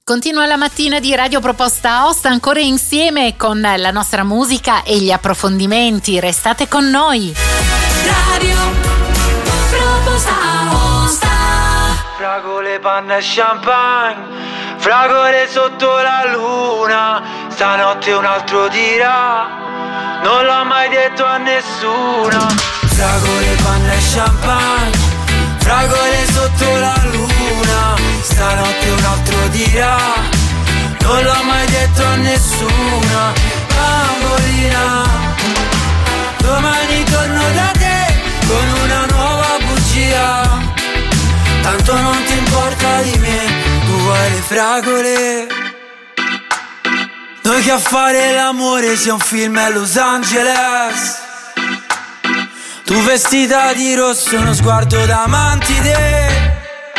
Continua la mattina di Radio Proposta Aosta, ancora insieme con la nostra musica e gli approfondimenti. Restate con noi. Radio Proposta Aosta. Fragole, panna e champagne, fragole sotto la luna. Stanotte un altro dirà, non l'ho mai detto a nessuno. Fragole, panna e champagne, fragole sotto la luna. Stanotte un altro dirà, non l'ho mai detto a nessuno. Bambolina, domani torno da te con una nuova bugia. Tanto non ti importa di me, tu vuoi le fragole. Noi che a fare l'amore sia un film a Los Angeles. Tu vestita di rosso, uno sguardo da mantide.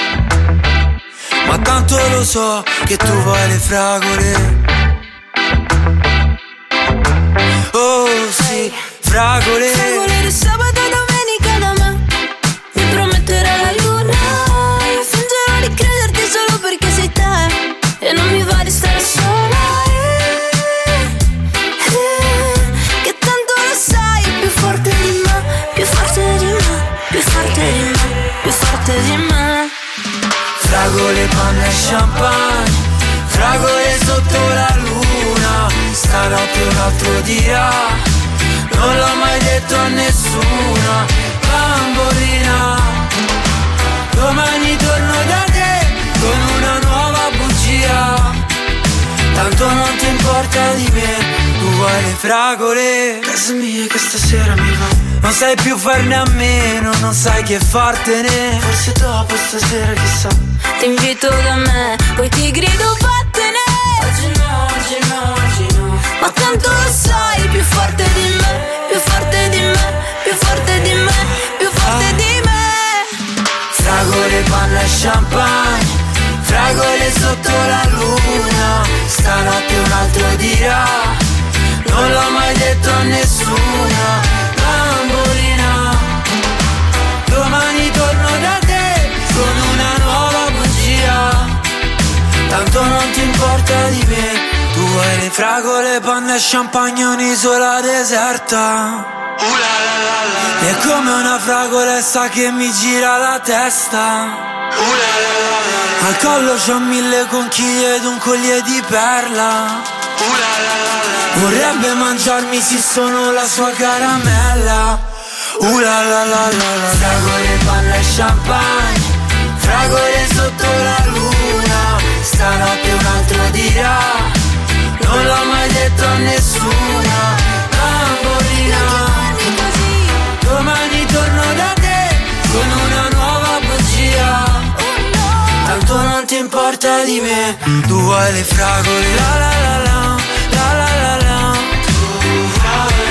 Ma tanto lo so che tu vuoi le fragole. Oh sì, fragole. Fragole di sabato e domenica da me. Mi prometterai la luna. Io fingerò di crederti solo perché sei te. E non mi va di stare sola. Che tanto lo sai, più forte di me. Più forte di me. Più forte di me. Più forte di me. Fragole, panna e champagne, fragole sotto la luna. Stanotte un altro dirà, non l'ho mai detto a nessuno. Bambolina, domani torno da te con una nuova bugia. Tanto non ti importa di me, tu vuoi le fragole. Casa mia che stasera mi va. Non sai più farne a meno, non sai che fartene. Forse dopo stasera chissà. Ti invito da me, poi ti grido vattene. Oggi no, oggi no, oggi no. Ma tanto lo sai, più forte di me. Più forte di me, più forte di me. Più forte di me. Fragole, panna e champagne, fragole sotto la luna. Stanotte un altro dirà, non l'ho mai detto a nessuno. Bambolina, domani torno da te con una nuova bugia. Tanto non ti importa di me, tu vuoi le fragole, panna e champagne, un'isola deserta. E come una fragolessa che mi gira la testa. Al collo c'ho 1000 conchiglie ed un collier di perla. Vorrebbe mangiarmi se sono la sua caramella. Fragole, panna e champagne, fragole sotto la luna. Stanotte un altro dirà, non l'ho mai detto a nessuno. Bambolina, domani torno da te con una nuova bugia. Tanto non ti importa di me, tu vuoi le fragole. La la la la, la la la la. Tu vuoi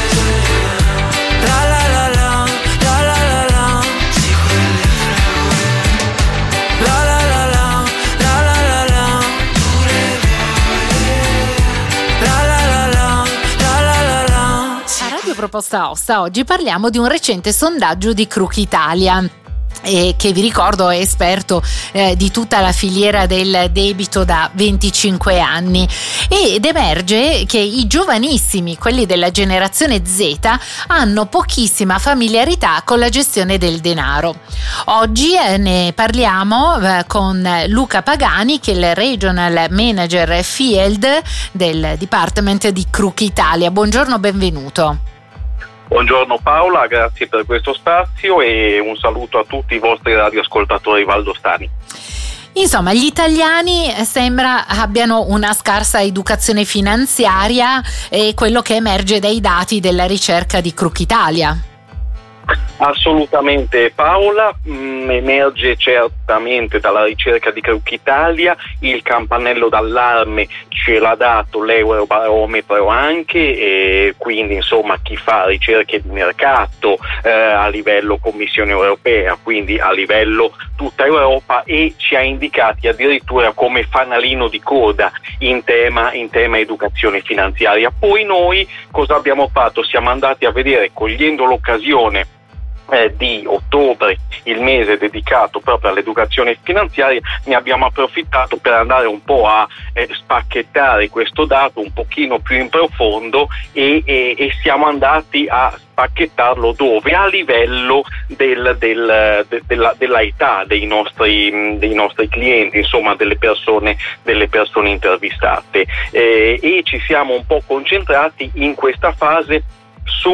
la la la la, la la la la. Sì, quelle fragole. La la la la, la la la la. Tu le vuoi. La la la la, la la la la. A Radio Proposta Aosta oggi parliamo di un recente sondaggio di Krug Italia, che vi ricordo è esperto di tutta la filiera del debito da 25 anni, ed emerge che i giovanissimi, quelli della generazione Z, hanno pochissima familiarità con la gestione del denaro. Oggi ne parliamo con Luca Pagani, che è il Regional Manager Field del Department di Krug Italia. Buongiorno, benvenuto. Buongiorno Paola, grazie per questo spazio e un saluto a tutti i vostri radioascoltatori valdostani. Insomma, gli italiani sembra abbiano una scarsa educazione finanziaria, e quello che emerge dai dati della ricerca di Krug Italia. Assolutamente Paola, emerge certamente dalla ricerca di Krug Italia, il campanello d'allarme ce l'ha dato l'Eurobarometro anche, e quindi insomma chi fa ricerche di mercato a livello Commissione Europea, quindi a livello tutta Europa, e ci ha indicati addirittura come fanalino di coda in tema educazione finanziaria. Poi noi cosa abbiamo fatto? Siamo andati a vedere, cogliendo l'occasione di ottobre, il mese dedicato proprio all'educazione finanziaria, ne abbiamo approfittato per andare un po' a spacchettare questo dato un pochino più in profondo e siamo andati a spacchettarlo dove? A livello della età dei nostri clienti, insomma delle persone intervistate, e ci siamo un po' concentrati in questa fase su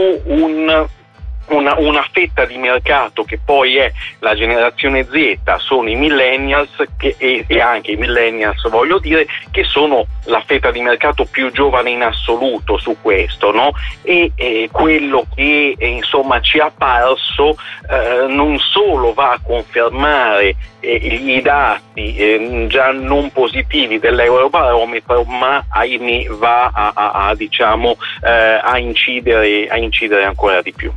una fetta di mercato che poi è la generazione Z, sono i millennials e anche i millennials, voglio dire, che sono la fetta di mercato più giovane in assoluto su questo, no? E quello che insomma ci è apparso non solo va a confermare i dati già non positivi dell'Eurobarometro, ma ahimè va a a incidere ancora di più.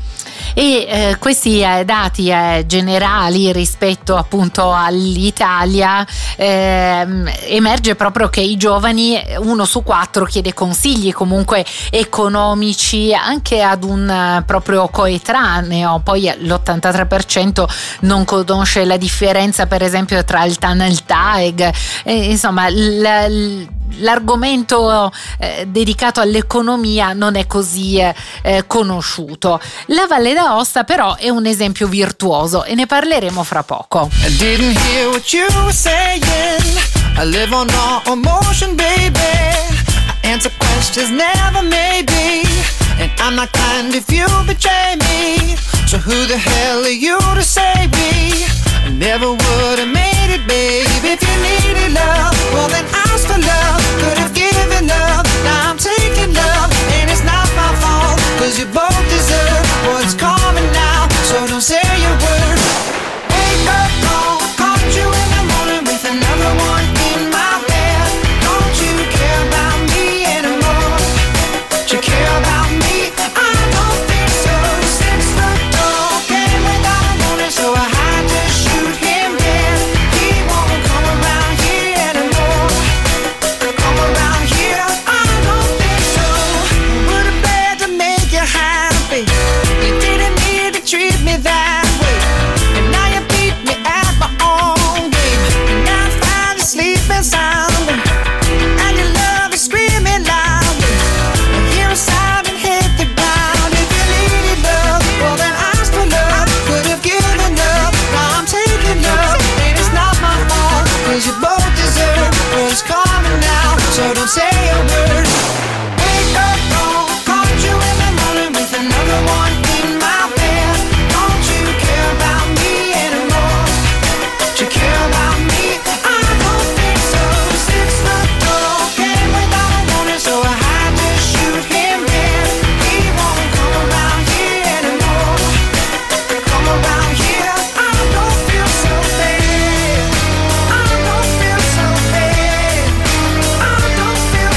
E questi dati generali rispetto appunto all'Italia, emerge proprio che i giovani, 1 su 4 chiede consigli comunque economici anche ad un proprio coetraneo, poi l'83% non conosce la differenza per esempio tra il TAN e il TAEG, insomma l'argomento dedicato all'economia non è così conosciuto. La Valle d'Aosta però è un esempio virtuoso e ne parleremo fra poco. I didn't hear what you were saying. I live on all emotion, baby. I answer questions, never maybe. And I'm not kind if you betray me. So who the hell are you to save me? I never would have made it, babe. If you needed love, well then ask for love. Could have given love, now I'm taking love. And it's not my fault, cause you both deserve what's coming now. So don't say a word. Wake up, caught you in the morning with another one in my bed. Don't you care about me anymore? Don't you care about me? I don't think so. 6 foot tall, came without a warning, so I had to shoot him dead. He won't come around here anymore. Come around here, I don't think so. Would have been to make you happy. You didn't need to treat me that way. And now you beat me at my own game. And now I find you sleeping soundly. And your love is screaming loudly. And hear a sound and hit the ground. If you needed love, well then ask for love. Could have given love, now I'm taking love. And it's not my fault, cause you both deserve what's coming now. So don't say a word. Wake up, caught you in the morning with another one in my bed. Don't you care about me anymore? Don't you care about me? I don't think so. 6 foot tall, came without a warning, so I had to shoot him dead. He won't come around here anymore. Come around here, I don't feel so bad. I don't feel so bad. I don't feel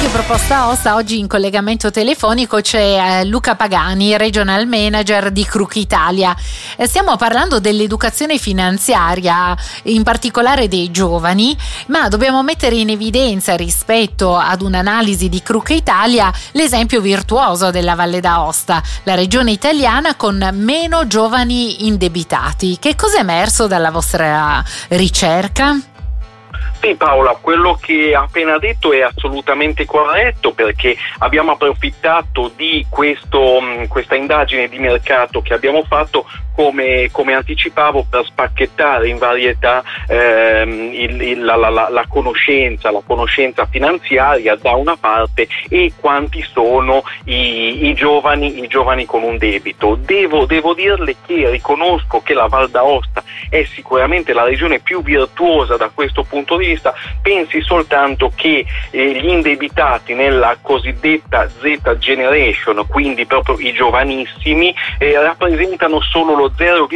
Radio Proposta Osta. Oggi in collegamento telefonico c'è Luca Pagani, Regional Manager di Kruk Italia. Stiamo parlando dell'educazione finanziaria, in particolare dei giovani, ma dobbiamo mettere in evidenza rispetto ad un'analisi di Kruk Italia l'esempio virtuoso della Valle d'Aosta, la regione italiana con meno giovani indebitati. Che cosa è emerso dalla vostra ricerca? Sì, Paola, quello che ha appena detto è assolutamente corretto, perché abbiamo approfittato di questa indagine di mercato che abbiamo fatto, come anticipavo, per spacchettare in varietà la conoscenza finanziaria da una parte e quanti sono i giovani con un debito. Devo dirle che riconosco che la Val d'Aosta è sicuramente la regione più virtuosa da questo punto di vista. Pensi soltanto che gli indebitati nella cosiddetta Z Generation, quindi proprio i giovanissimi, rappresentano solo lo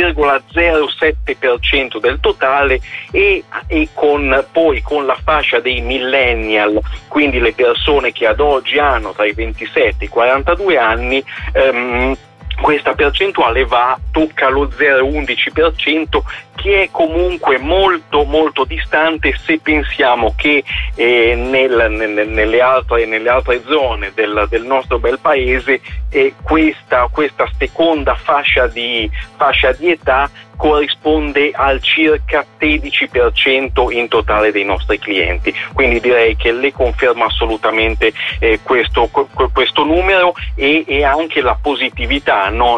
0,07% del totale, e con la fascia dei millennial, quindi le persone che ad oggi hanno tra i 27 e i 42 anni, questa percentuale tocca lo 0,11%, che è comunque molto molto distante se pensiamo che nelle altre zone del nostro bel paese questa seconda fascia di età corrisponde al circa 16% in totale dei nostri clienti. Quindi direi che le conferma assolutamente questo numero, e anche la positività, no,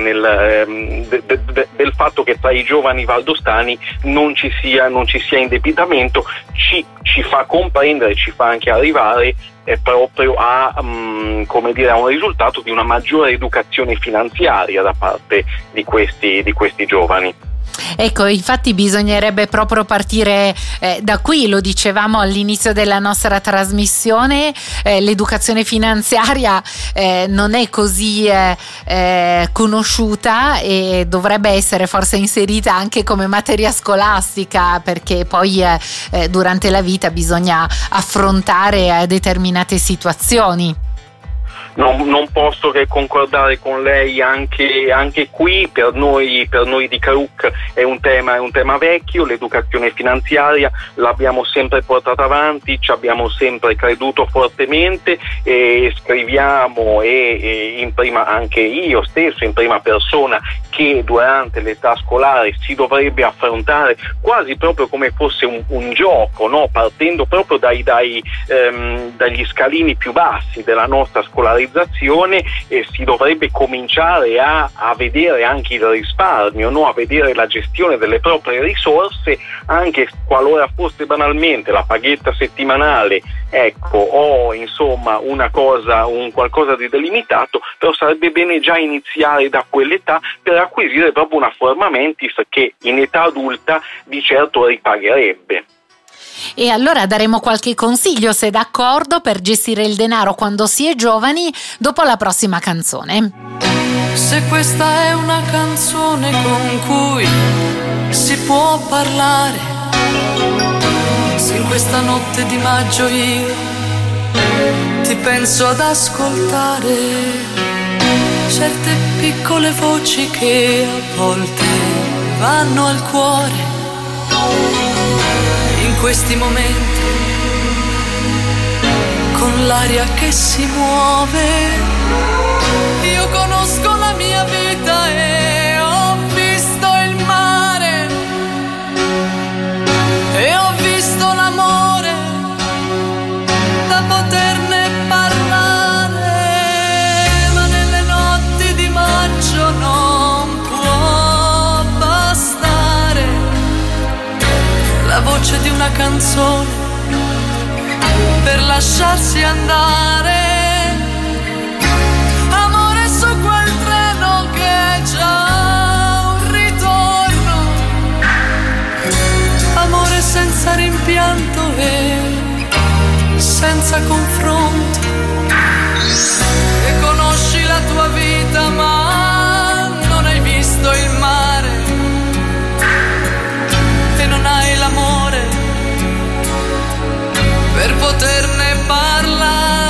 del fatto che tra i giovani valdostani non ci sia indebitamento. Ci fa comprendere, ci fa anche arrivare proprio a un risultato di una maggiore educazione finanziaria da parte di questi giovani. Ecco, infatti bisognerebbe proprio partire da qui, lo dicevamo all'inizio della nostra trasmissione, l'educazione finanziaria non è così conosciuta e dovrebbe essere forse inserita anche come materia scolastica, perché poi durante la vita bisogna affrontare determinate situazioni. Non posso che concordare con lei anche qui. Per noi di Kruk è un tema vecchio. L'educazione finanziaria l'abbiamo sempre portata avanti, ci abbiamo sempre creduto fortemente, e scriviamo anche io stesso in prima persona che durante l'età scolare si dovrebbe affrontare quasi proprio come fosse un gioco, no? Partendo proprio dagli scalini più bassi della nostra scolarizzazione, e si dovrebbe cominciare a vedere anche il risparmio, no? A vedere la gestione delle proprie risorse, anche qualora fosse banalmente la paghetta settimanale, o insomma un qualcosa di delimitato, però sarebbe bene già iniziare da quell'età per acquisire proprio una forma mentis che in età adulta di certo ripagherebbe. E allora daremo qualche consiglio, se d'accordo, per gestire il denaro quando si è giovani, dopo la prossima canzone. Se questa è una canzone con cui si può parlare, se in questa notte di maggio io ti penso ad ascoltare certe piccole voci che a volte vanno al cuore. In questi momenti, con l'aria che si muove, io conosco la mia vita e ho visto il mare e ho visto l'amore da poterne parlare, ma nelle notti di maggio non può bastare la voce di una canzone per lasciarsi andare. Amore su quel treno che è già un ritorno, amore senza rimpianto e senza confronto, e conosci la tua vita ma non hai visto il mare e non hai l'amore per poterne parlare.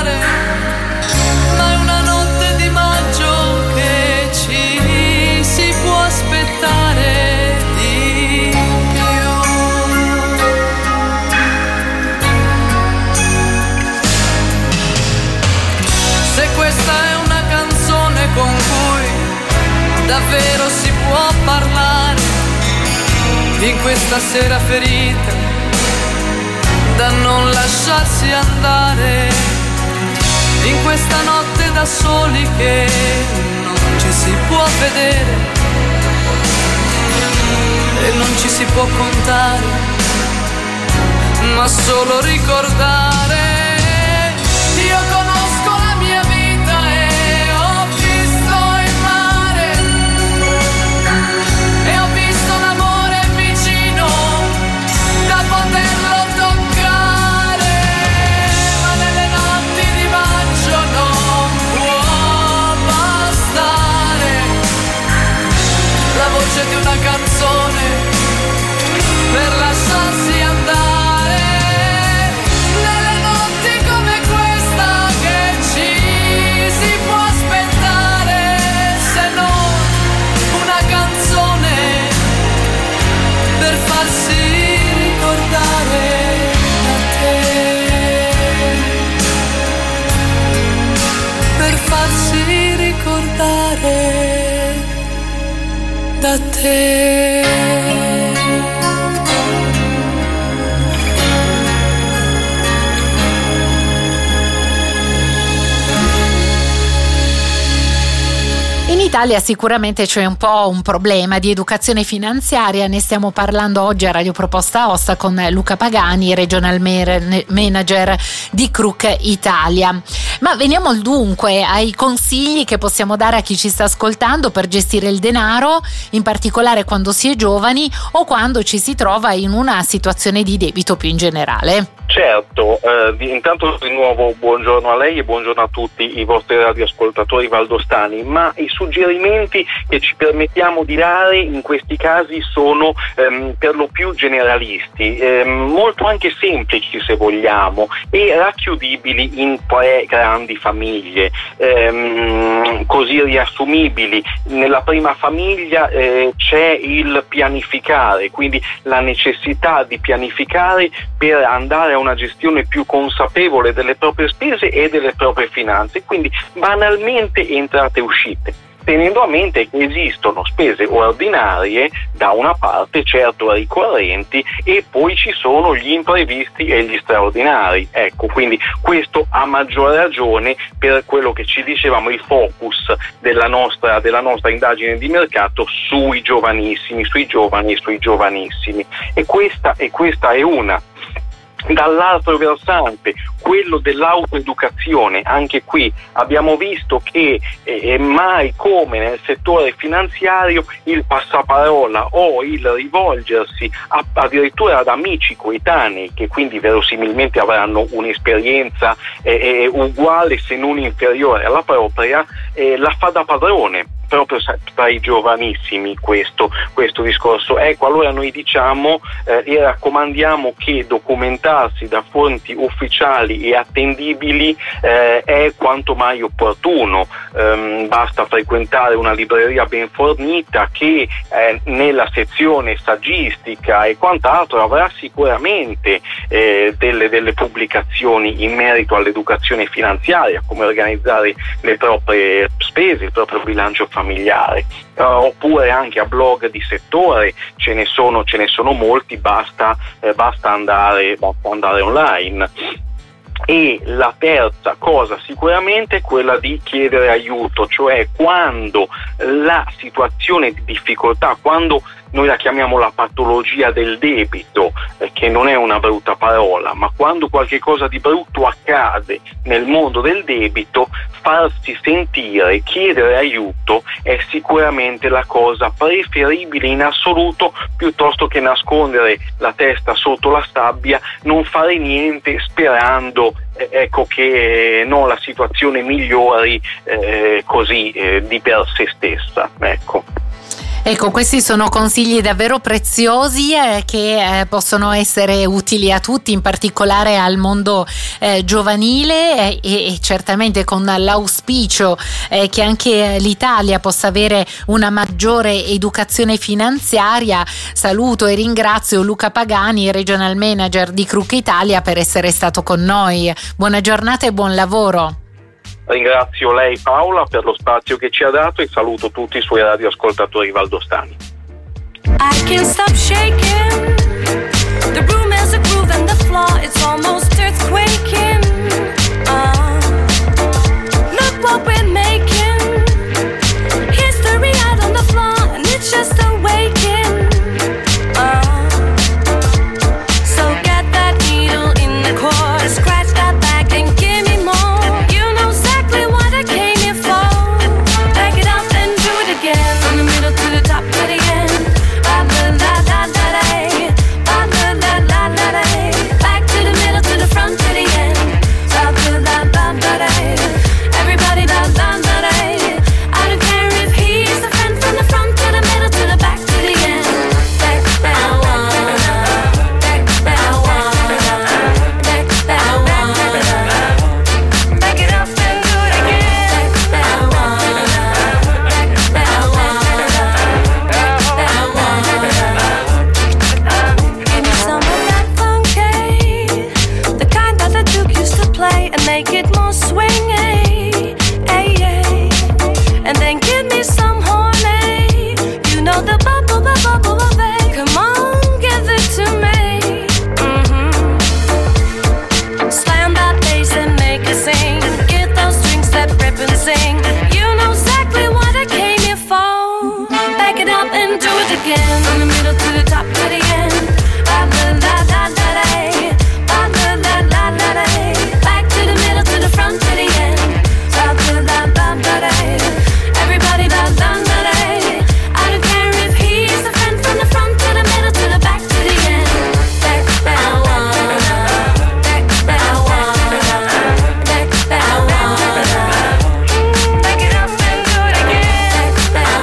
con cui davvero si può parlare in questa sera ferita da non lasciarsi andare, in questa notte da soli che non ci si può vedere e non ci si può contare, ma solo ricordare. Io conosco la mia vita e ho visto il mare e ho visto un amore vicino da poterlo toccare, ma nelle notti di maggio non può bastare la voce di una canzone per lasciarsi andare. Da te. In Italia sicuramente c'è un po' un problema di educazione finanziaria, ne stiamo parlando oggi a Radio Proposta Osta con Luca Pagani, Regional Manager di Kruk Italia. Ma veniamo al dunque, ai consigli che possiamo dare a chi ci sta ascoltando per gestire il denaro, in particolare quando si è giovani o quando ci si trova in una situazione di debito più in generale. Certo, intanto di nuovo buongiorno a lei e buongiorno a tutti i vostri radioascoltatori valdostani, ma i suggerimenti che ci permettiamo di dare in questi casi sono per lo più generalisti, molto anche semplici se vogliamo e racchiudibili in 3 grandi famiglie, così riassumibili. Nella prima famiglia c'è il pianificare, quindi la necessità di pianificare per andare a una gestione più consapevole delle proprie spese e delle proprie finanze, quindi banalmente entrate e uscite, tenendo a mente che esistono spese ordinarie da una parte, certo ricorrenti, e poi ci sono gli imprevisti e gli straordinari. Ecco, quindi questo a maggior ragione per quello che ci dicevamo, il focus della nostra indagine di mercato sui giovanissimi, sui giovani e sui giovanissimi. E questa è una. Dall'altro versante, quello dell'autoeducazione, anche qui abbiamo visto che mai come nel settore finanziario il passaparola o il rivolgersi addirittura ad amici coetanei, che quindi verosimilmente avranno un'esperienza uguale se non inferiore alla propria, la fa da padrone proprio tra i giovanissimi questo discorso. Ecco, allora noi diciamo e raccomandiamo che documentarsi da fonti ufficiali e attendibili è quanto mai opportuno. Basta frequentare una libreria ben fornita che nella sezione saggistica e quant'altro avrà sicuramente delle pubblicazioni in merito all'educazione finanziaria, come organizzare le proprie spese, il proprio bilancio familiare, oppure anche a blog di settore ce ne sono molti, basta andare online. E la terza cosa sicuramente è quella di chiedere aiuto, cioè quando la situazione di difficoltà, quando noi la chiamiamo la patologia del debito, che non è una brutta parola, ma quando qualche cosa di brutto accade nel mondo del debito, farsi sentire, chiedere aiuto è sicuramente la cosa preferibile in assoluto, piuttosto che nascondere la testa sotto la sabbia, non fare niente sperando che la situazione migliori così di per sé stessa. Ecco, questi sono consigli davvero preziosi che possono essere utili a tutti, in particolare al mondo giovanile e certamente con l'auspicio che anche l'Italia possa avere una maggiore educazione finanziaria. Saluto e ringrazio Luca Pagani, Regional Manager di Kruk Italia, per essere stato con noi. Buona giornata e buon lavoro. Ringrazio lei Paola per lo spazio che ci ha dato e saluto tutti i suoi radioascoltatori valdostani. I can't stop shaking. The room has a groove and the floor it's almost earthquaking. Look what we're making. History out on the floor and it's just awakening. So get that needle in the core, scratch that back and give me more. You know exactly what I came here for. Back it up and do it again. From the middle to the top to the end. Back to the middle to the front to the end. Everybody I don't care if he's the friend from the front to the middle to the back to the end. Back it up and do it again. Give me some of that funky, the kind that the Duke used to play, and make it more swingy. And then give me some horny, you know the bubble, babe. Come on, give it to me. Slam that bass and make it sing. Get those strings that rip and sing. You know exactly what I came here for. Back it up and do it again. From the middle to the top to the end. Back to the middle to the front to the end. Everybody I don't care if he's the friend from the front to the middle to the back to the end. Back it up and do it again.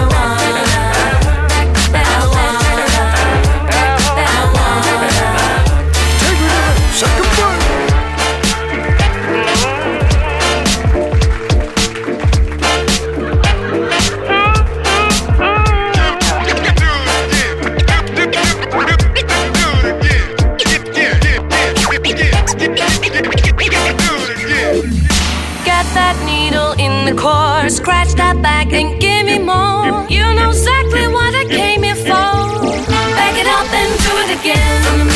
Get that needle in the core, scratch that back and give me more. You know exactly what I came here for. Back it up and do it again.